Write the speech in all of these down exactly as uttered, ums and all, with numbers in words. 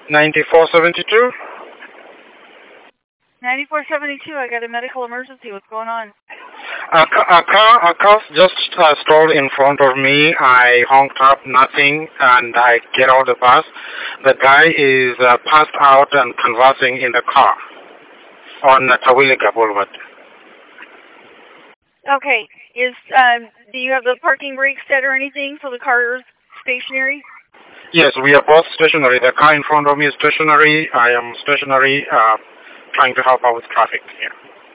ninety-four seventy-two? ninety-four seventy-two, I got a medical emergency. What's going on? A, ca- a car, a car just uh, stalled in front of me. I honked up, nothing, and I get out of the bus. The guy is uh, passed out and conversing in the car on uh, Tawiliga Boulevard. Okay. Is um, do you have the parking brake set or anything so the car is stationary? Yes, we are both stationary. The car in front of me is stationary. I am stationary, uh, trying to help out with traffic here.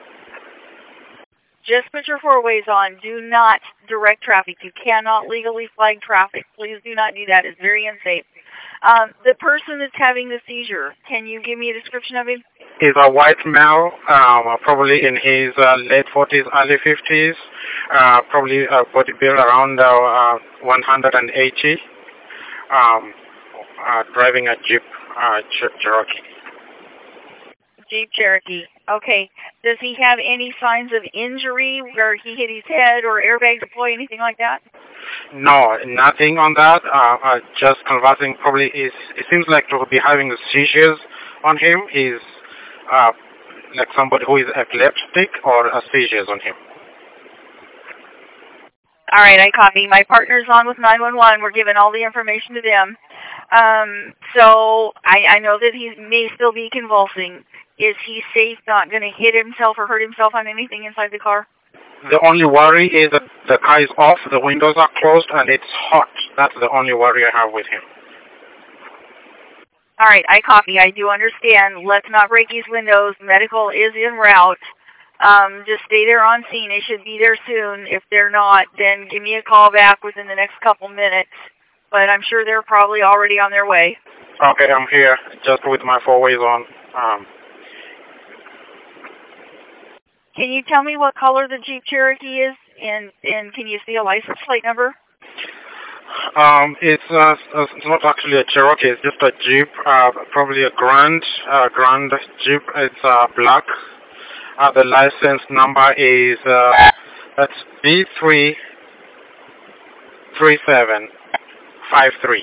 Just put your four-ways on. Do not direct traffic. You cannot legally flag traffic. Please do not do that. It's very unsafe. Um, the person that's having the seizure, can you give me a description of him? He's a white male, um, probably in his uh, late forties, early fifties, uh, probably uh, body build around uh, uh, one hundred eighty, um, uh, driving a Jeep uh, Cherokee. Jeep Cherokee. Okay. Does he have any signs of injury where he hit his head or airbag deploy, anything like that? No, nothing on that. Uh, uh, just conversing. Probably is. It seems like to be having seizures on him. He's uh, like somebody who is epileptic or a seizures on him. All right, I copy. My partner's on with nine one one. We're giving all the information to them. Um, so I, I know that he may still be convulsing. Is he safe, not going to hit himself or hurt himself on anything inside the car? The only worry is that the car is off, the windows are closed, and it's hot. That's the only worry I have with him. All right, I copy. I do understand. Let's not break these windows. Medical is en route. Um, just stay there on scene. They should be there soon. If they're not, then give me a call back within the next couple minutes. But I'm sure they're probably already on their way. Okay, I'm here, just with my four-ways on. Um, Can you tell me what color the Jeep Cherokee is, and and can you see a license plate number? Um, it's uh, it's not actually a Cherokee. It's just a Jeep, uh, probably a Grand, uh, Grand Jeep. It's uh, black. Uh, the license number is uh, that's B three three seven five three.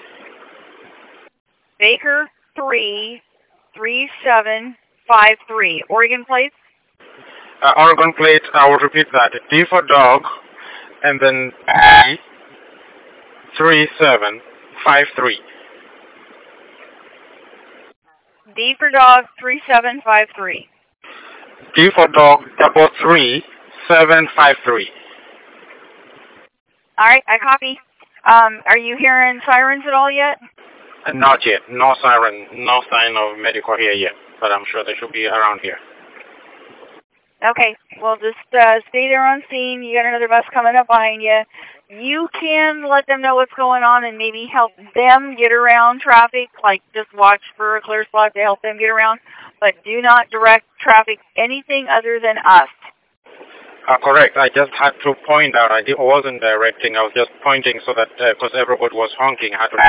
Baker three three seven five three. Oregon plates. Uh, Oregon plate, I will repeat that. D for dog, and then B, three seven five three. D for dog, three seven five three. D for dog, double three, seven five three. All right, I copy. Um, are you hearing sirens at all yet? Uh, not yet. No siren, no sign of medical here yet, but I'm sure they should be around here. Okay, well, just uh, stay there on scene. You got another bus coming up behind you. You can let them know what's going on and maybe help them get around traffic, like just watch for a clear spot to help them get around, but do not direct traffic anything other than us. Uh, correct. I just had to point out. I wasn't directing. I was just pointing so that, because uh, everybody was honking, I had to